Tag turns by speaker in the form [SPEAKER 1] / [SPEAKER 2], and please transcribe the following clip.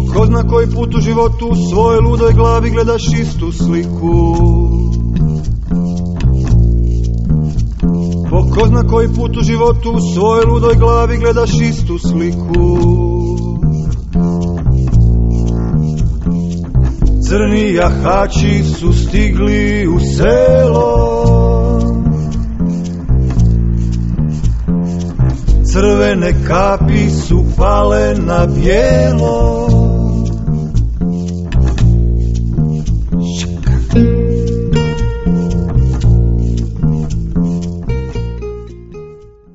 [SPEAKER 1] ko zna koji put u životu u svojoj ludoj glavi gledaš istu sliku. Po ko zna koji put u životu u svojoj ludoj glavi gledaš istu sliku. Crni jahači su stigli u selo, crvene kapi su pale na bijelo.